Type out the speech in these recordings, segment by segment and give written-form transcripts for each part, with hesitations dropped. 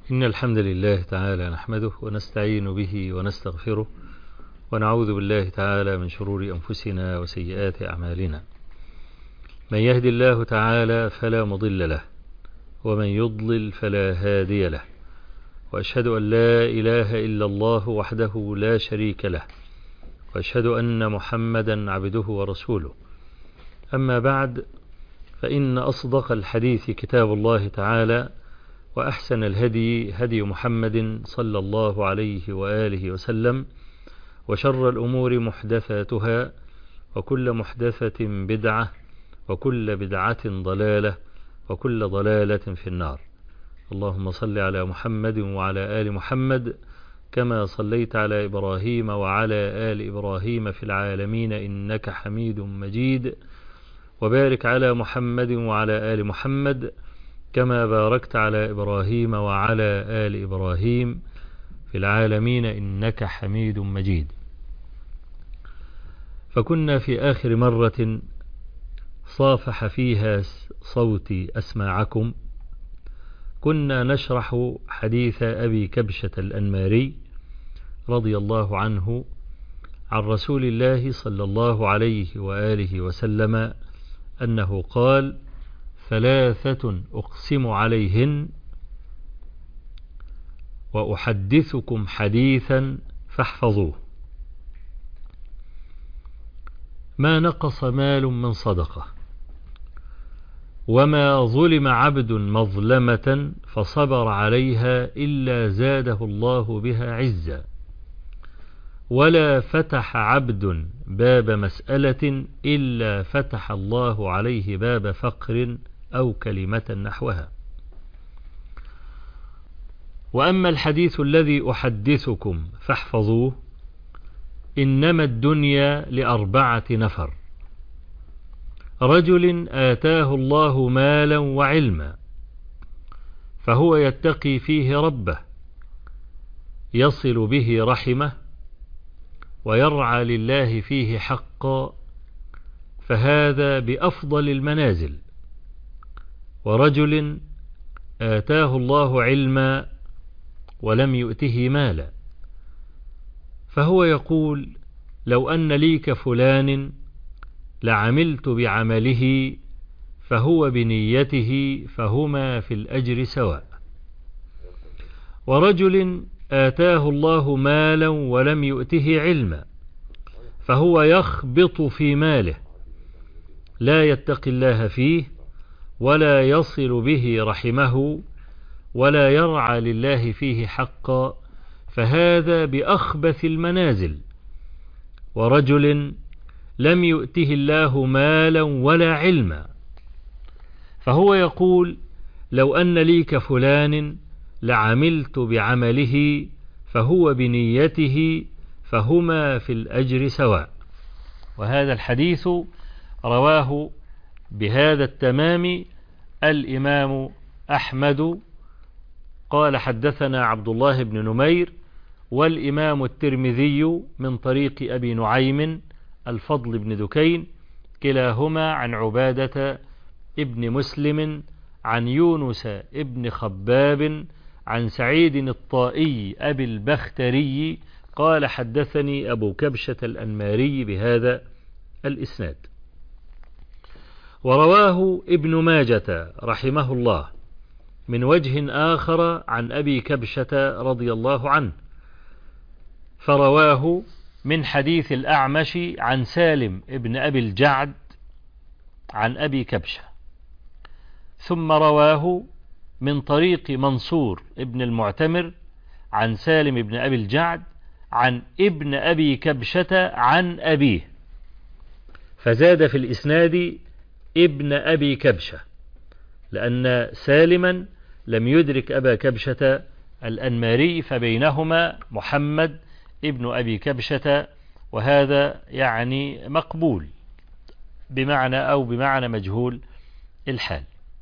إن الحمد لله تعالى نحمده ونستعين به ونستغفره ونعوذ بالله تعالى من شرور أنفسنا وسيئات أعمالنا. من يهد الله تعالى فلا مضل له ومن يضلل فلا هادي له، وأشهد أن لا إله إلا الله وحده لا شريك له، وأشهد أن محمدا عبده ورسوله. أما بعد، فإن أصدق الحديث كتاب الله تعالى، وأحسن الهدي هدي محمد صلى الله عليه وآله وسلم، وشر الأمور محدثاتها، وكل محدثة بدعة، وكل بدعة ضلالة، وكل ضلالة في النار. اللهم صل على محمد وعلى آل محمد كما صليت على إبراهيم وعلى آل إبراهيم في العالمين إنك حميد مجيد، وبارك على محمد وعلى آل محمد كما باركت على إبراهيم وعلى آل إبراهيم في العالمين إنك حميد مجيد. فكنا في آخر مرة صافح فيها صوتي أسماعكم كنا نشرح حديث أبي كبشة الأنماري رضي الله عنه عن رسول الله صلى الله عليه وآله وسلم أنه قال: ثلاثة أقسم عليهن وأحدثكم حديثا فاحفظوه: ما نقص مال من صدقة، وما ظلم عبد مظلمة فصبر عليها إلا زاده الله بها عزا، ولا فتح عبد باب مسألة إلا فتح الله عليه باب فقر أو كلمة نحوها. وأما الحديث الذي أحدثكم فاحفظوه: إنما الدنيا لأربعة نفر: رجل آتاه الله مالا وعلما فهو يتقي فيه ربه يصل به رحمه ويرعى لله فيه حقا، فهذا بأفضل المنازل. ورجل آتاه الله علما ولم يؤته مالا فهو يقول: لو أن لي كفلان لعملت بعمله فهو بنيته فهما في الأجر سواء. ورجل آتاه الله مالا ولم يؤته علما فهو يخبط في ماله لا يتقي الله فيه ولا يصل به رحمه ولا يرعى لله فيه حقا، فهذا بأخبث المنازل. ورجل لم يؤته الله مالا ولا علما فهو يقول: لو أن لي كفلان لعملت بعمله فهو بنيته فهما في الأجر سواء. وهذا الحديث رواه بهذا التمام الإمام أحمد قال: حدثنا عبد الله بن نمير، والإمام الترمذي من طريق أبي نعيم الفضل بن دكين، كلاهما عن عبادة ابن مسلم عن يونس ابن خباب عن سعيد الطائي أبي البختري قال: حدثني أبو كبشة الأنماري بهذا الإسناد. ورواه ابن ماجة رحمه الله من وجه آخر عن أبي كبشة رضي الله عنه، فرواه من حديث الأعمش عن سالم ابن أبي الجعد عن أبي كبشة، ثم رواه من طريق منصور ابن المعتمر عن سالم ابن أبي الجعد عن ابن أبي كبشة عن أبيه، فزاد في الإسناد ابن أبي كبشة، لأن سالما لم يدرك أبا كبشة الأنماري، فبينهما محمد ابن أبي كبشة، وهذا يعني مقبول بمعنى أو بمعنى مجهول الحال.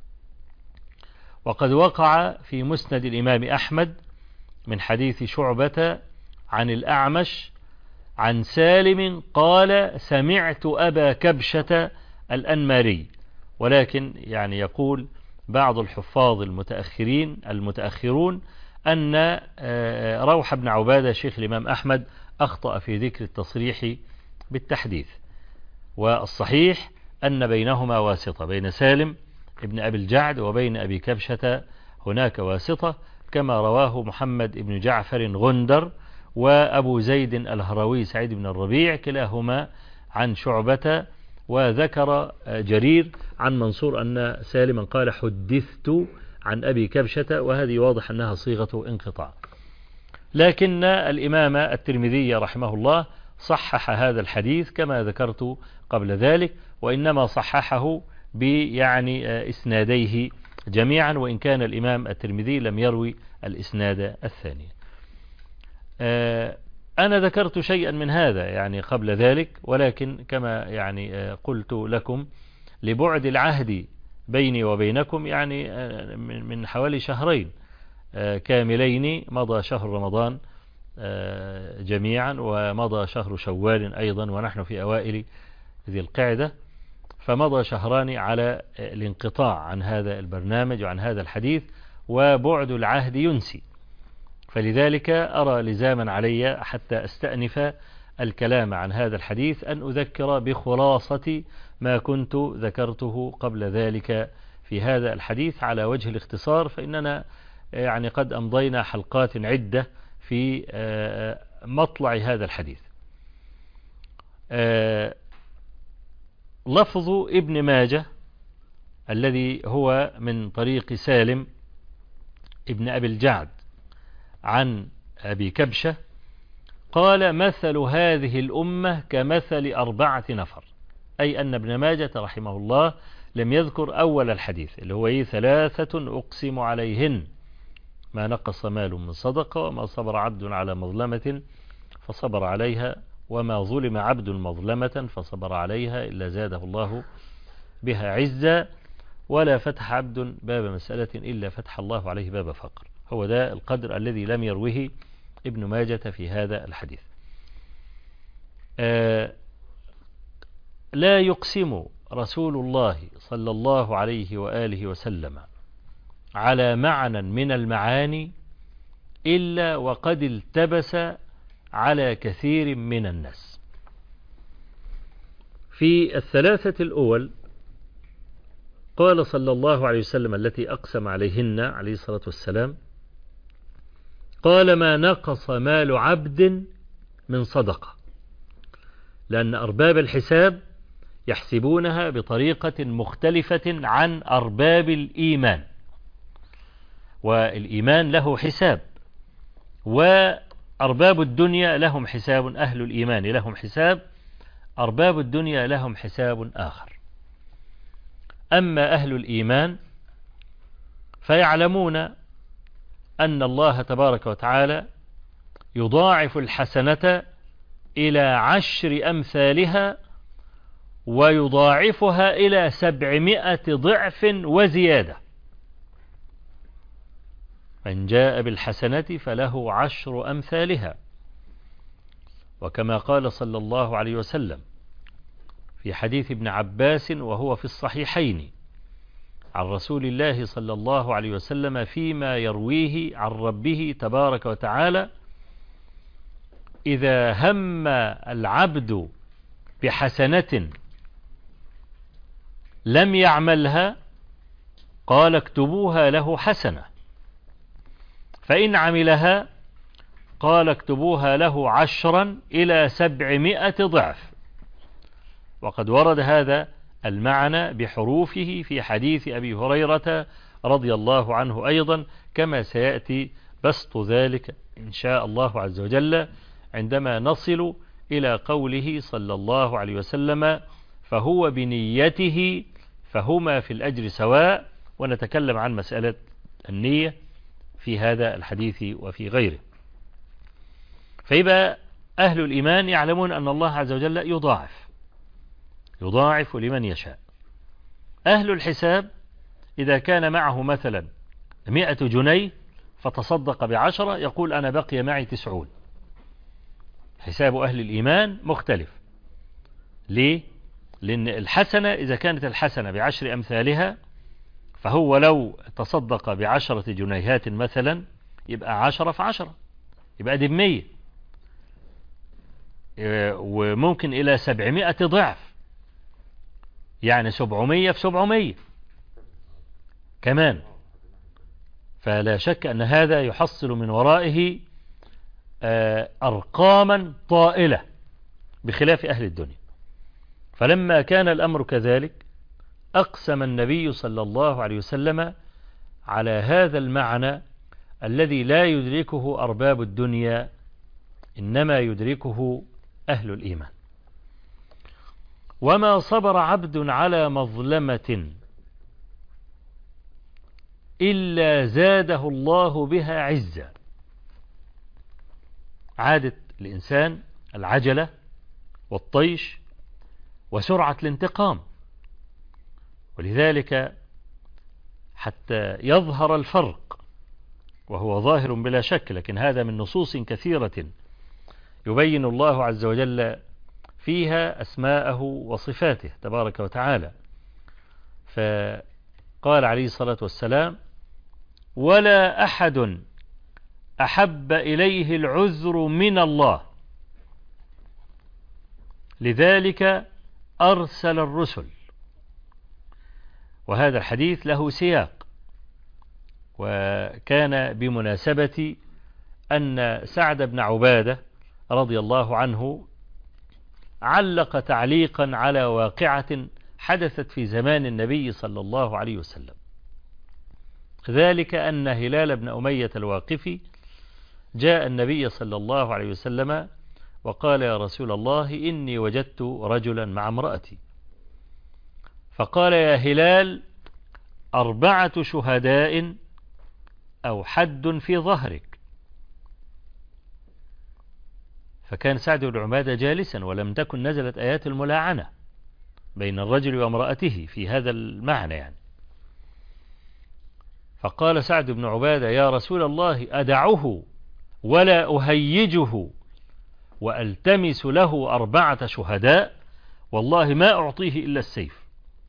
وقد وقع في مسند الإمام أحمد من حديث شعبة عن الأعمش عن سالم قال: سمعت أبا كبشة الأنماري، ولكن يعني يقول بعض الحفاظ المتأخرون أن روح بن عبادة شيخ الإمام أحمد أخطأ في ذكر التصريح بالتحديث، والصحيح أن بينهما واسطة، بين سالم ابن أبي الجعد وبين أبي كبشة هناك واسطة، كما رواه محمد بن جعفر غندر وأبو زيد الهروي سعيد بن الربيع كلاهما عن شعبة، وذكر جرير عن منصور أن سالما قال حدثت عن أبي كبشة، وهذه واضح أنها صيغة انقطاع. لكن الإمام الترمذي رحمه الله صحح هذا الحديث كما ذكرت قبل ذلك، وإنما صححه بيعني إسناديه جميعا، وإن كان الإمام الترمذي لم يروي الإسناد الثاني. أنا ذكرت شيئا من هذا يعني قبل ذلك، ولكن كما يعني قلت لكم لبعد العهد بيني وبينكم يعني من حوالي شهرين كاملين، مضى شهر رمضان جميعا، ومضى شهر شوال أيضا، ونحن في أوائل ذي القعدة، فمضى شهران على الانقطاع عن هذا البرنامج وعن هذا الحديث، وبعد العهد ينسي، فلذلك أرى لزاما علي حتى أستأنف الكلام عن هذا الحديث أن أذكر بخلاصة ما كنت ذكرته قبل ذلك في هذا الحديث على وجه الاختصار، فإننا يعني قد أمضينا حلقات عدة في مطلع هذا الحديث. لفظ ابن ماجه الذي هو من طريق سالم ابن أبي الجعد عن أبي كبشة قال مثل هذه الأمة كمثل 4 نفر، أي أن ابن ماجة رحمه الله لم يذكر أول الحديث اللي هو 3 أقسم عليهن ما نقص مال من صدقة، وما صبر عبد على مظلمة فصبر عليها، وما ظلم عبد مظلمة فصبر عليها إلا زاده الله بها عزا، ولا فتح عبد باب مسألة إلا فتح الله عليه باب فقر. هو ده القدر الذي لم يروه ابن ماجة في هذا الحديث. لا يقسم رسول الله صلى الله عليه وآله وسلم على معنى من المعاني إلا وقد التبس على كثير من الناس. في 3 الأول قال صلى الله عليه وسلم التي أقسم عليهن عليه الصلاة والسلام، قال ما نقص مال عبد من صدقة، لأن أرباب الحساب يحسبونها بطريقة مختلفة عن أرباب الإيمان، والإيمان له حساب، وأرباب الدنيا لهم حساب، أهل الإيمان لهم حساب، أرباب الدنيا لهم حساب آخر. أما أهل الإيمان فيعلمون أن الله تبارك وتعالى يضاعف الحسنة إلى 10 أمثالها، ويضاعفها إلى 700 ضعف وزيادة. من جاء بالحسنة فله 10 أمثالها، وكما قال صلى الله عليه وسلم في حديث ابن عباس وهو في الصحيحين عن رسول الله صلى الله عليه وسلم فيما يرويه عن ربه تبارك وتعالى: إذا هم العبد بحسنة لم يعملها قال اكتبوها له حسنة، فإن عملها قال اكتبوها له 10 إلى 700 ضعف. وقد ورد هذا المعنى بحروفه في حديث أبي هريرة رضي الله عنه أيضا، كما سيأتي بسط ذلك إن شاء الله عز وجل عندما نصل إلى قوله صلى الله عليه وسلم: فهو بنيته فهما في الأجر سواء، ونتكلم عن مسألة النية في هذا الحديث وفي غيره. فيبقى أهل الإيمان يعلمون أن الله عز وجل يضاعف لمن يشاء. أهل الحساب إذا كان معه مثلا 100 جنيه فتصدق ب10 يقول أنا بقي معي 90. حساب أهل الإيمان مختلف. ليه؟ لأن الحسنة إذا كانت الحسنة ب10 أمثالها، فهو لو تصدق ب10 جنيهات مثلا يبقى 10 في 10 يبقى دي 100، وممكن إلى 700 ضعف، يعني 700 في 700 كمان. فلا شك أن هذا يحصل من ورائه أرقاما طائلة بخلاف أهل الدنيا. فلما كان الأمر كذلك أقسم النبي صلى الله عليه وسلم على هذا المعنى الذي لا يدركه أرباب الدنيا، إنما يدركه أهل الإيمان. وما صبر عبد على مظلمة إلا زاده الله بها عزا. عادة الإنسان العجلة والطيش وسرعة الانتقام، ولذلك حتى يظهر الفرق، وهو ظاهر بلا شك، لكن هذا من نصوص كثيرة يبين الله عز وجل فيها أسماءه وصفاته تبارك وتعالى. فقال عليه الصلاة والسلام: ولا أحد أحب إليه العذر من الله، لذلك أرسل الرسل. وهذا الحديث له سياق، وكان بمناسبة أن سعد بن عبادة رضي الله عنه علق تعليقا على واقعة حدثت في زمان النبي صلى الله عليه وسلم، ذلك أن هلال بن أمية الواقفي جاء النبي صلى الله عليه وسلم وقال: يا رسول الله، إني وجدت رجلا مع امرأتي. فقال: يا هلال، 4 شهداء أو حد في ظهرك. فكان سعد بن عبادة جالسا، ولم تكن نزلت آيات الملاعنة بين الرجل وامرأته في هذا المعنى يعني. فقال سعد بن عبادة: يا رسول الله، أدعه ولا أهيجه وألتمس له 4 شهداء؟ والله ما أعطيه إلا السيف.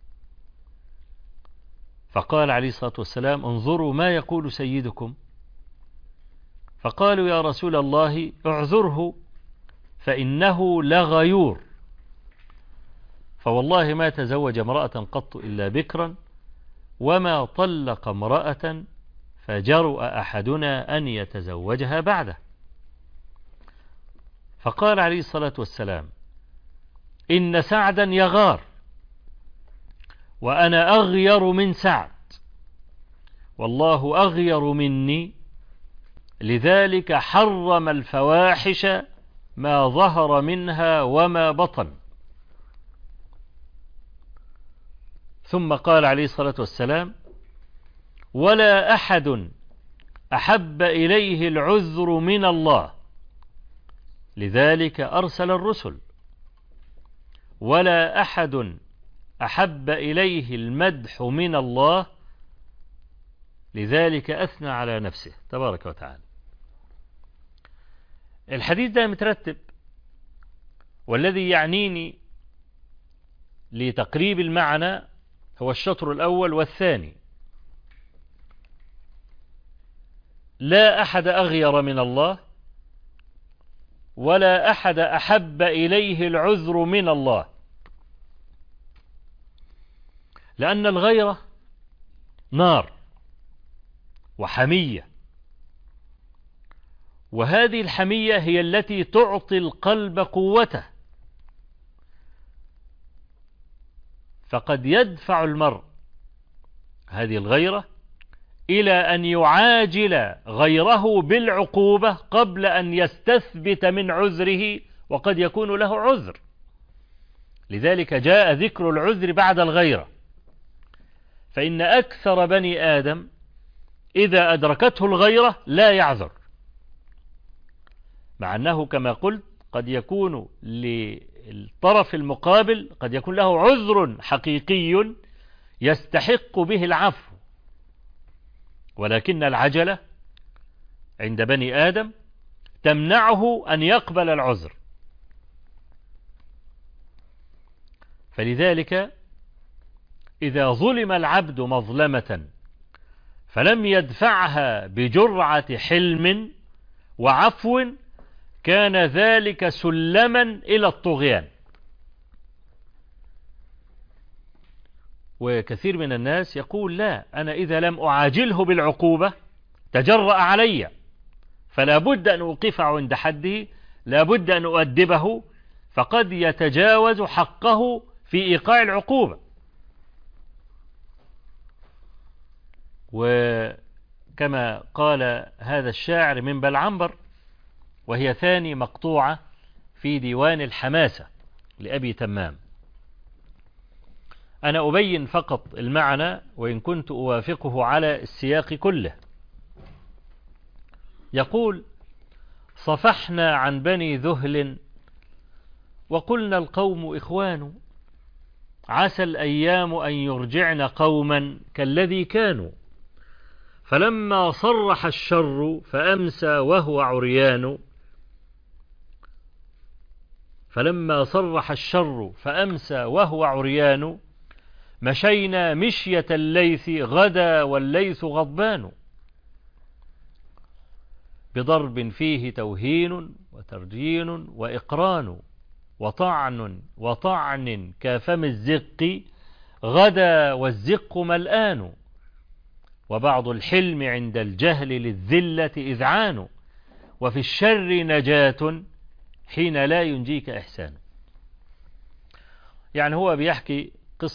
فقال عليه الصلاة والسلام: انظروا ما يقول سيدكم. فقالوا: يا رسول الله، اعذره فإنه لغيور، فوالله ما تزوج امرأة قط إلا بكرا، وما طلق امرأة فجرؤ أحدنا أن يتزوجها بعده. فقال عليه الصلاة والسلام: إن سعدا يغار، وأنا أغير من سعد، والله أغير مني، لذلك حرم الفواحش ما ظهر منها وما بطن. ثم قال عليه الصلاة والسلام: ولا أحد أحب إليه العذر من الله، لذلك أرسل الرسل. ولا أحد أحب إليه المدح من الله، لذلك أثنى على نفسه تبارك وتعالى. الحديث ده مترتب، والذي يعنيني لتقريب المعنى هو الشطر الأول والثاني. لا أحد أغير من الله، ولا أحد أحب إليه العذر من الله، لأن الغيرة نار وحمية، وهذه الحمية هي التي تعطي القلب قوته. فقد يدفع المرء هذه الغيرة إلى أن يعاجل غيره بالعقوبة قبل أن يستثبت من عذره، وقد يكون له عذر. لذلك جاء ذكر العذر بعد الغيرة. فإن أكثر بني آدم إذا أدركته الغيرة لا يعذر، مع أنه كما قلت قد يكون للطرف المقابل قد يكون له عذر حقيقي يستحق به العفو، ولكن العجلة عند بني آدم تمنعه أن يقبل العذر. فلذلك إذا ظلم العبد مظلمة فلم يدفعها بجرعة حلم وعفو كان ذلك سلما إلى الطغيان. وكثير من الناس يقول لا، أنا إذا لم أعاجله بالعقوبة تجرأ علي، فلا بد أن أوقفه عند حده، لا بد أن أؤدبه، فقد يتجاوز حقه في إيقاع العقوبة. وكما قال هذا الشاعر من بلعنبر، وهي ثاني مقطوعة في ديوان الحماسة لأبي تمام. أنا أبين فقط المعنى وإن كنت أوافقه على السياق كله. يقول: صفحنا عن بني ذهل وقلنا القوم إخوان، عسى الأيام أن يرجعن قوما كالذي كانوا، فلما صرح الشر فأمسى وهو عريان، فلما صرح الشر فأمسى وهو عريان، مشينا مشية الليث غدا والليث غضبان، بضرب فيه توهين وترجين وإقران، وطعن كفم الزق غدا والزق ملآن، وبعض الحلم عند الجهل للذلة إذعان، وفي الشر نجاة حين لا ينجيك إحسان. يعني هو بيحكي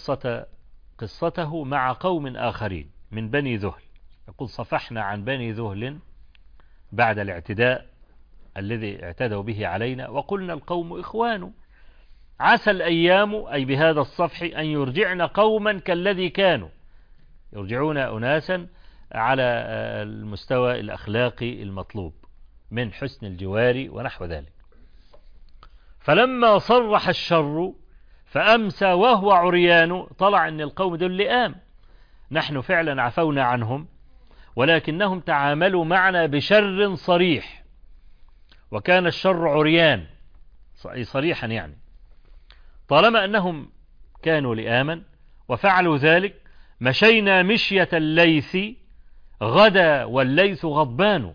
قصته مع قوم آخرين من بني ذهل. يقول: صفحنا عن بني ذهل بعد الاعتداء الذي اعتدوا به علينا، وقلنا القوم إخوان، عسى الأيام أي بهذا الصفح أن يرجعن قوما كالذي كانوا، يرجعون أناسا على المستوى الأخلاقي المطلوب من حسن الجوار ونحو ذلك. فلما صرح الشر فأمسى وهو عريان، طلع أن القوم دول لئام، نحن فعلا عفونا عنهم ولكنهم تعاملوا معنا بشر صريح، وكان الشر عريان صريحا، يعني طالما أنهم كانوا لئاما وفعلوا ذلك، مشينا مشية الليث غدا والليث غضبان،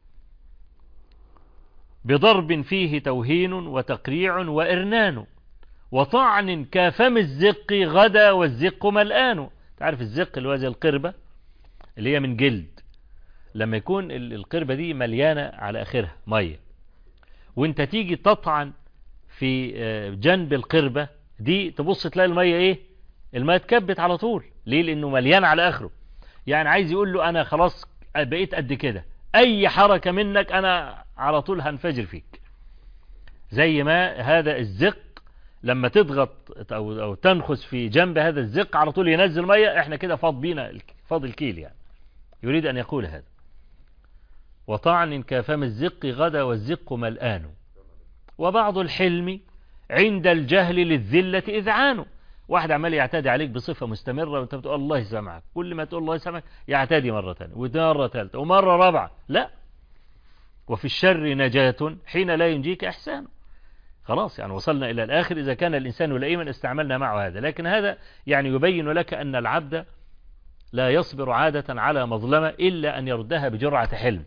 بضرب فيه توهين وتقريع وإرنان، وطعن كفم الزق غدا والزق ملآن. تعرف الزق اللي هو زي القربة اللي هي من جلد، لما يكون القربة دي مليانة على آخرها مية، وانت تيجي تطعن في جنب القربة دي، تبص تلاقي المية ايه؟ المية تكبت على طول. ليه؟ لانه مليان على آخره. يعني عايز يقول له انا خلاص بقيت قد كده، اي حركة منك انا على طول هنفجر فيك. زي ما هذا الزق لما تضغط او تنخس في جنب هذا الزق على طول ينزل مية، احنا كده فاض بينا، فاض الكيل. يعني يريد ان يقول هذا. وطعن كفم الزق غدا والزق ملآن، وبعض الحلم عند الجهل للذلة إذعان. واحد عمال يعتدي عليك بصفة مستمرة وانت بتقول الله يسامحك، كل ما تقول الله يسامحك يعتدي مرة ثانية ومرة ثالثة ومرة رابعة. لا، وفي الشر نجاة حين لا ينجيك إحسان. خلاص، يعني وصلنا إلى الآخر. إذا كان الإنسان لئيما استعملنا معه هذا، لكن هذا يعني يبين لك أن العبد لا يصبر عادة على مظلمة إلا أن يردها بجرعة حلم.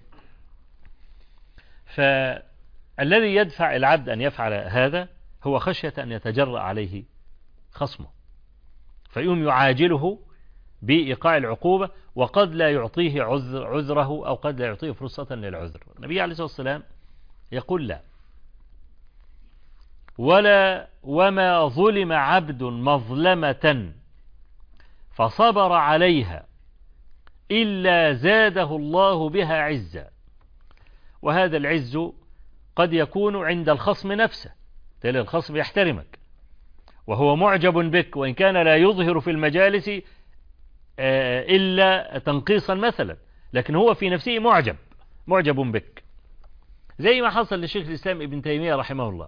فالذي يدفع العبد أن يفعل هذا هو خشية أن يتجرأ عليه خصمه، فيقوم يعاجله بإيقاع العقوبة، وقد لا يعطيه عذره أو قد لا يعطيه فرصة للعذر. النبي عليه الصلاة والسلام يقول: لا، وما ظلم عبد مظلمة فصبر عليها إلا زاده الله بها عزا. وهذا العز قد يكون عند الخصم نفسه، تلاقي الخصم يحترمك وهو معجب بك، وإن كان لا يظهر في المجالس إلا تنقيصا مثلا، لكن هو في نفسه معجب بك، زي ما حصل لشيخ الإسلام ابن تيمية رحمه الله.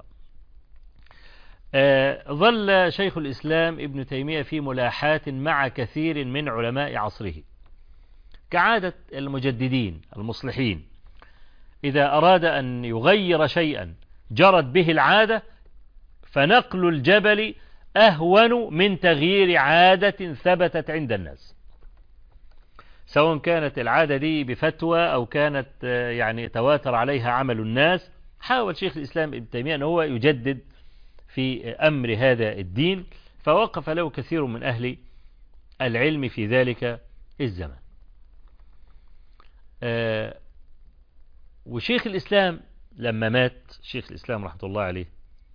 ظل شيخ الإسلام ابن تيمية في ملاحات مع كثير من علماء عصره، كعادة المجددين المصلحين، إذا أراد أن يغير شيئا جرت به العادة فنقل الجبل أهون من تغيير عادة ثبتت عند الناس. سواء كانت العادة دي بفتوى أو كانت يعني تواتر عليها عمل الناس. حاول شيخ الإسلام ابن تيمية أن هو يجدد في أمر هذا الدين، فوقف له كثير من أهل العلم في ذلك الزمن. وشيخ الإسلام لما مات شيخ الإسلام رحمة الله عليه،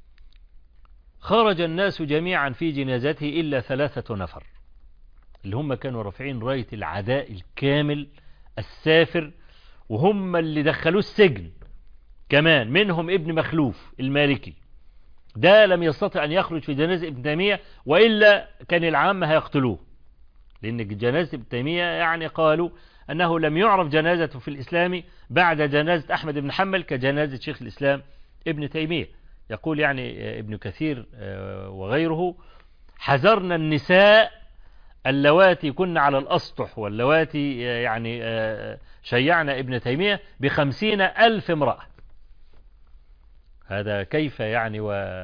خرج الناس جميعا في جنازته إلا 3 نفر اللي هم كانوا رافعين راية العداء الكامل السافر، وهم اللي دخلوه السجن كمان، منهم ابن مخلوف المالكي. ده لم يستطع أن يخرج في جنازة ابن تيمية، وإلا كان العامة هيقتلوه، لأن جنازة ابن تيمية يعني قالوا أنه لم يعرف جنازته في الإسلام بعد جنازة أحمد بن حنبل كجنازة شيخ الإسلام ابن تيمية. يقول يعني ابن كثير وغيره: حذرنا النساء اللواتي كن على الأسطح واللواتي يعني شيعنا ابن تيمية ب50,000 امرأة. هذا كيف يعني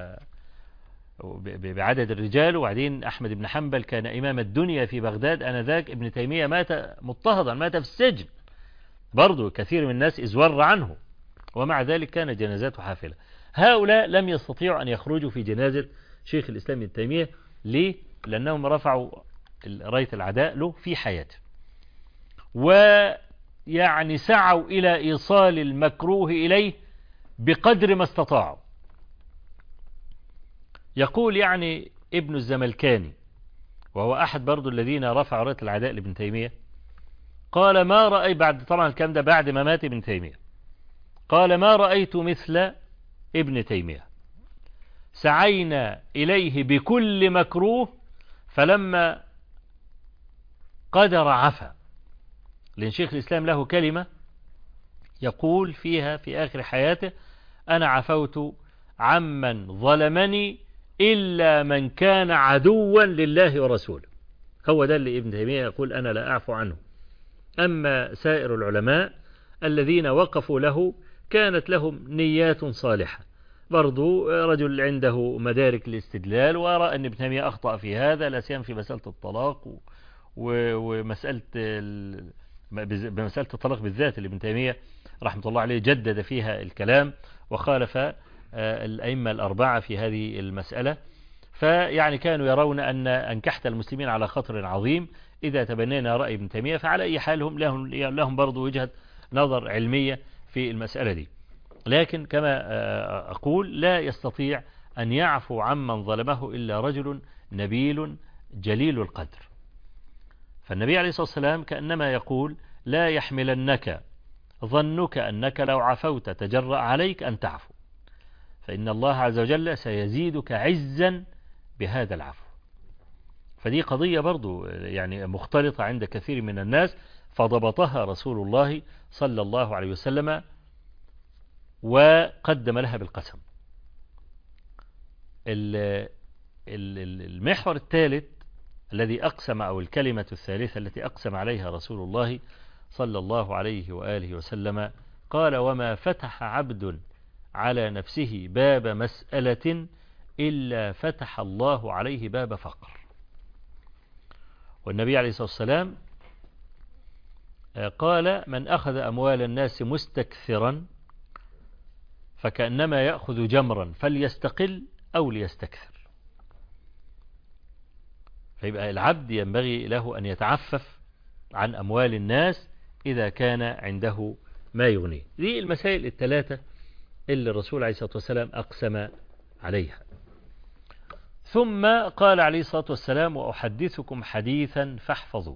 بعدد الرجال. وبعدين أحمد بن حنبل كان إمام الدنيا في بغداد آنذاك، ابن تيمية مات مضطهدا، مات في السجن برضو، كثير من الناس ازور عنه، ومع ذلك كان جنازاته حافلة. هؤلاء لم يستطيعوا أن يخرجوا في جنازة شيخ الإسلام ابن تيمية. ليه؟ لأنهم رفعوا راية العداء له في حياته، ويعني سعوا إلى إيصال المكروه إليه بقدر ما استطاعوا. يقول يعني ابن الزملكاني، وهو أحد برضو الذين رفعوا راية العداء لابن تيمية، قال: ما رأي بعد، طبعا الكلام ده بعد ما مات ابن تيمية، قال: ما رأيت مثل ابن تيمية، سعينا إليه بكل مكروه فلما قدر عفا. لأن شيخ الإسلام له كلمة يقول فيها في آخر حياته: أنا عفوت عمن ظلمني إلا من كان عدوا لله ورسوله. هو ده اللي ابن تيمية يقول: أنا لا أعفو عنه. أما سائر العلماء الذين وقفوا له كانت لهم نيات صالحة. برضو رجل عنده مدارك الاستدلال وأرى أن ابن تيمية أخطأ في هذا، لا سيما في مسألة الطلاق ومسألة بمسألة الطلاق بالذات اللي ابن تيمية رحمة الله عليه جدد فيها الكلام وخالف الأئمة الأربعة في هذه المسألة. فيعني كانوا يرون أن أنكحت المسلمين على خطر عظيم إذا تبنينا رأي ابن تيمية، فعلى أي حال هم لهم برضو وجهة نظر علمية في المسألة دي. لكن كما أقول لا يستطيع أن يعفو عمن ظلمه إلا رجل نبيل جليل القدر. فالنبي عليه الصلاة والسلام كأنما يقول: لا يحملنك ظنك أنك لو عفوت تجرأ عليك أن تعفو، فإن الله عز وجل سيزيدك عزا بهذا العفو. فدي قضية برضو يعني مختلطة عند كثير من الناس، فضبطها رسول الله صلى الله عليه وسلم وقدم لها بالقسم. المحور الثالث الذي أقسم، أو الكلمة الثالثة التي أقسم عليها رسول الله صلى الله عليه وآله وسلم، قال: وما فتح عبد على نفسه باب مسألة إلا فتح الله عليه باب فقر. والنبي عليه الصلاة والسلام قال: من أخذ أموال الناس مستكثرا فكأنما يأخذ جمرا فليستقل أو ليستكثر. فيبقى العبد ينبغي له أن يتعفف عن أموال الناس إذا كان عنده ما يغنيه. دي المسائل الثلاثة اللي الرسول عليه الصلاة والسلام أقسم عليها. ثم قال عليه الصلاة والسلام: وأحدثكم حديثا فاحفظوه،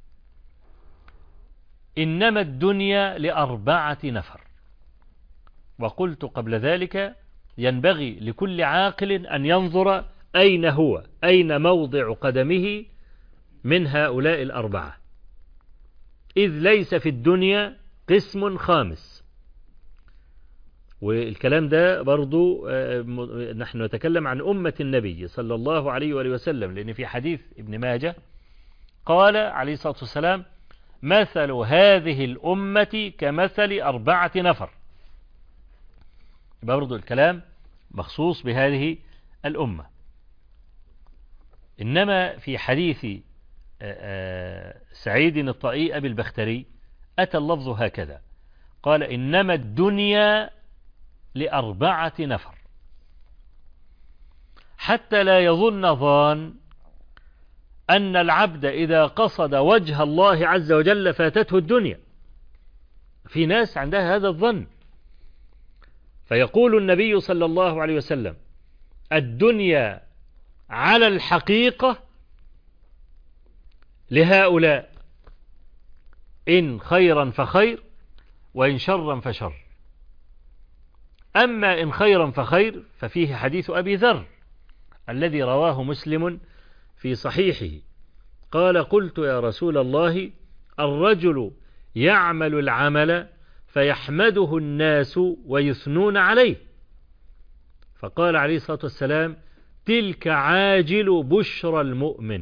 إنما الدنيا ل4 نفر. وقلت قبل ذلك: ينبغي لكل عاقل أن ينظر أين هو، أين موضع قدمه من هؤلاء 4، إذ ليس في الدنيا قسم خامس. والكلام ده برضو نحن نتكلم عن أمة النبي صلى الله عليه وآله وسلم، لأن في حديث ابن ماجه قال عليه الصلاة والسلام: مثل هذه الأمة كمثل 4 نفر. برضو الكلام مخصوص بهذه الأمة. إنما في حديث سعيد الطائي أبي البختري أتى اللفظ هكذا، قال إنما الدنيا ل4 نفر، حتى لا يظن ظان أن العبد إذا قصد وجه الله عز وجل فاتته الدنيا. في ناس عندها هذا الظن، فيقول النبي صلى الله عليه وسلم الدنيا على الحقيقة لهؤلاء، إن خيرا فخير وإن شرا فشر. أما إن خيرا فخير ففيه حديث أبي ذر الذي رواه مسلم في صحيحه، قال قلت يا رسول الله الرجل يعمل العمل فيحمده الناس ويثنون عليه، فقال عليه الصلاة والسلام تلك عاجل بشرى المؤمن.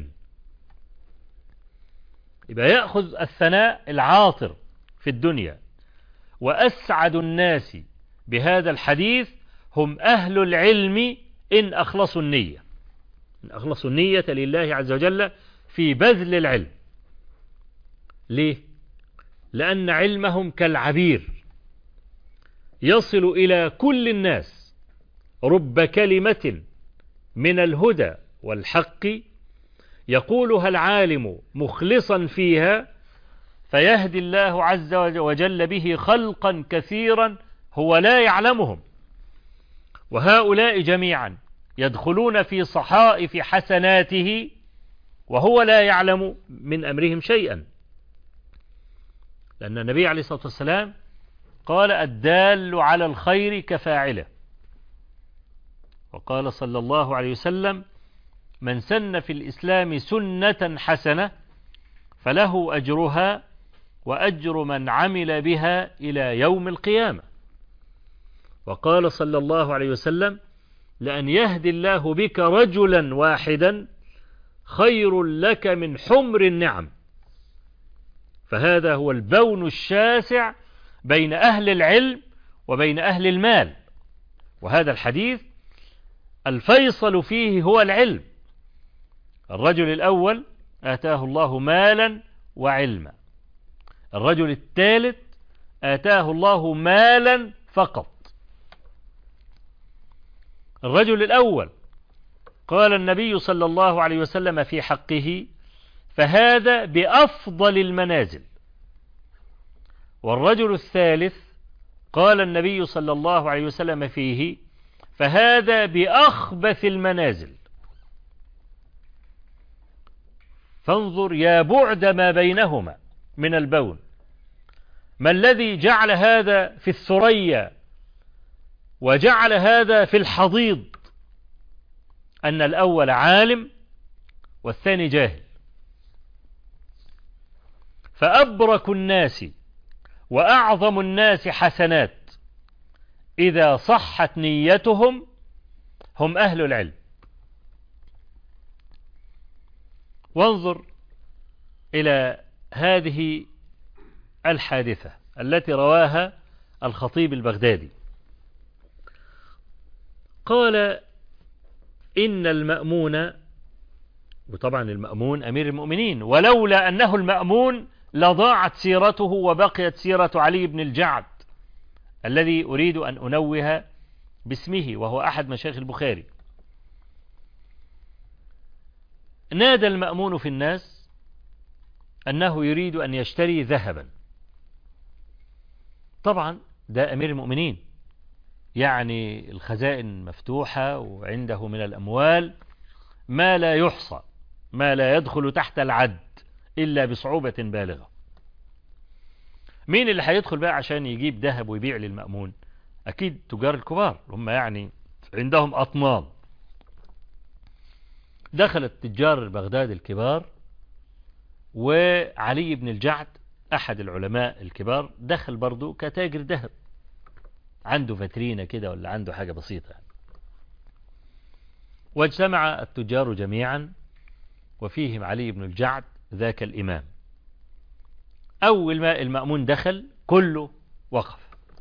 يبقى يأخذ الثناء العاطر في الدنيا، وأسعد الناس بهذا الحديث هم أهل العلم إن أخلصوا النية، إن أخلصوا النية لله عز وجل في بذل العلم. ليه؟ لأن علمهم كالعبير يصل إلى كل الناس، رب كلمة من الهدى والحق يقولها العالم مخلصا فيها فيهدي الله عز وجل به خلقا كثيرا هو لا يعلمهم، وهؤلاء جميعا يدخلون في صحائف حسناته وهو لا يعلم من أمرهم شيئا، لأن النبي عليه الصلاة والسلام قال الدال على الخير كفاعله، وقال صلى الله عليه وسلم من سن في الإسلام سنة حسنة فله أجرها وأجر من عمل بها إلى يوم القيامة. وقال صلى الله عليه وسلم لأن يهدي الله بك رجلا واحدا خير لك من حمر النعم. فهذا هو البون الشاسع بين أهل العلم وبين أهل المال، وهذا الحديث الفيصل فيه هو العلم. الرجل الأول آتاه الله مالا وعلما، الرجل الثالث آتاه الله مالا فقط. الرجل الأول قال النبي صلى الله عليه وسلم في حقه فهذا بأفضل المنازل، والرجل الثالث قال النبي صلى الله عليه وسلم فيه فهذا بأخبث المنازل. فانظر يا بعد ما بينهما من البون، ما الذي جعل هذا في الثريا وجعل هذا في الحضيض؟ أن الأول عالم والثاني جاهل. فأبرك الناس وأعظم الناس حسنات إذا صحت نيتهم هم أهل العلم. وانظر إلى هذه الحادثة التي رواها الخطيب البغدادي، قال إن المأمون، وطبعا المأمون أمير المؤمنين، ولولا أنه المأمون لضاعت سيرته وبقيت سيرة علي بن الجعد الذي أريد أن أنوه باسمه وهو أحد مشايخ البخاري. نادى المأمون في الناس أنه يريد أن يشتري ذهبا. طبعا ده أمير المؤمنين، يعني الخزائن مفتوحة وعنده من الأموال ما لا يحصى، ما لا يدخل تحت العد إلا بصعوبة بالغة. مين اللي هيدخل بقى عشان يجيب ذهب ويبيع للمأمون؟ أكيد تجار الكبار، هم يعني عندهم أطنان. دخل التجار البغداد الكبار، وعلي بن الجعد أحد العلماء الكبار دخل برضو كتاجر ذهب، عنده فترينة كده ولا عنده حاجة بسيطة يعني. واجتمع التجار جميعا وفيهم علي بن الجعد ذاك الإمام. أول ما المأمون دخل كله وقف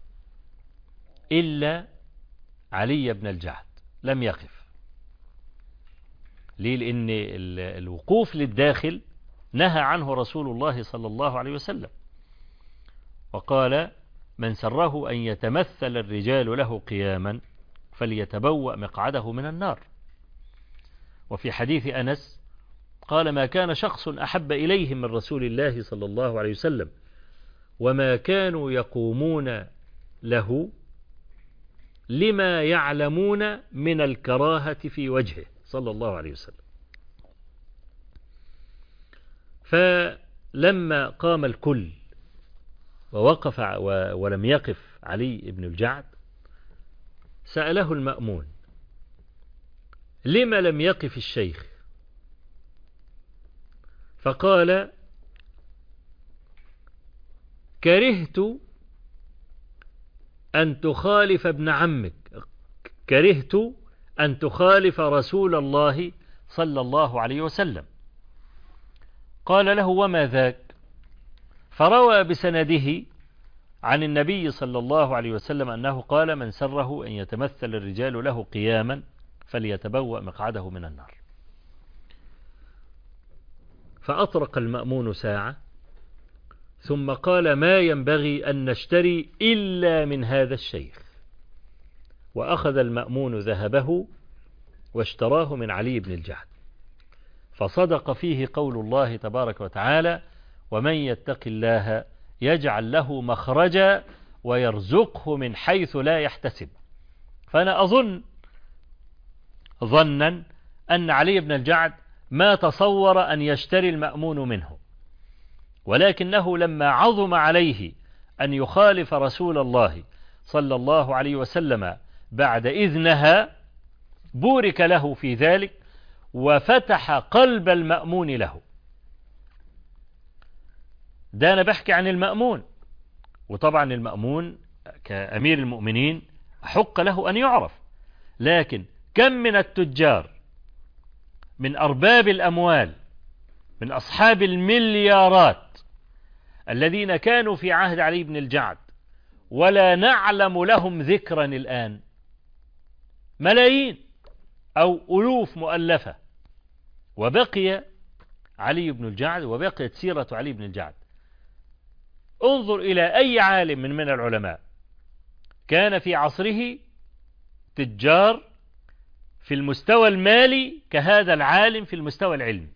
إلا علي بن الجعد لم يقف. ليه؟ لأن الوقوف للداخل نهى عنه رسول الله صلى الله عليه وسلم، وقال: من سره أن يتمثل الرجال له قياما فليتبوأ مقعده من النار. وفي حديث أنس قال: ما كان شخص أحب إليهم من رسول الله صلى الله عليه وسلم وما كانوا يقومون له لما يعلمون من الكراهة في وجهه صلى الله عليه وسلم. فلما قام الكل ووقف ولم يقف علي بن الجعد سأله المأمون: لما لم يقف الشيخ؟ فقال: كرهت أن تخالف ابن عمك، كرهت أن تخالف رسول الله صلى الله عليه وسلم. قال له: وما ذاك؟ فروى بسنده عن النبي صلى الله عليه وسلم أنه قال: من سره أن يتمثل الرجال له قياما فليتبوأ مقعده من النار. فأطرق المأمون ساعة ثم قال: ما ينبغي أن نشتري إلا من هذا الشيخ. وأخذ المأمون ذهبه واشتراه من علي بن الجعد. فصدق فيه قول الله تبارك وتعالى: ومن يتق الله يجعل له مخرجا ويرزقه من حيث لا يحتسب. فأنا أظن ظنا أن علي بن الجعد ما تصور أن يشتري المأمون منه، ولكنه لما عظم عليه أن يخالف رسول الله صلى الله عليه وسلم بعد إذنها بورك له في ذلك وفتح قلب المأمون له. ده أنا بحكي عن المأمون، وطبعا المأمون كأمير المؤمنين حق له أن يعرف، لكن كم من التجار من أرباب الأموال من أصحاب المليارات الذين كانوا في عهد علي بن الجعد ولا نعلم لهم ذكرا الآن، ملايين أو ألوف مؤلفة، وبقي علي بن الجعد وبقيت سيرة علي بن الجعد. انظر إلى أي عالم من العلماء كان في عصره تجار في المستوى المالي كهذا العالم في المستوى العلمي،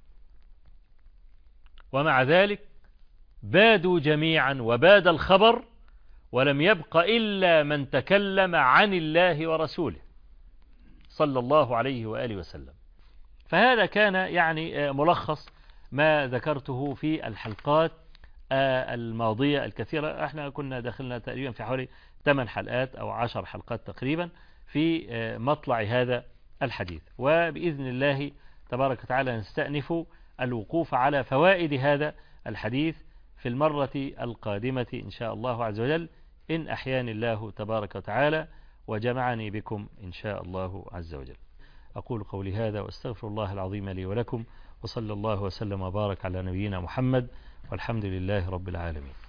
ومع ذلك بادوا جميعا وباد الخبر ولم يبق إلا من تكلم عن الله ورسوله صلى الله عليه وآله وسلم. فهذا كان يعني ملخص ما ذكرته في الحلقات الماضية الكثيرة. احنا كنا دخلنا تقريبا في حوالي 8 حلقات أو 10 حلقات تقريبا في مطلع هذا الحديث، وبإذن الله تبارك وتعالى نستأنف الوقوف على فوائد هذا الحديث في المرة القادمة إن شاء الله عز وجل، إن أحياني الله تبارك وتعالى وجمعني بكم إن شاء الله عز وجل. أقول قولي هذا وأستغفر الله العظيم لي ولكم، وصلى الله وسلم وبارك على نبينا محمد، والحمد لله رب العالمين.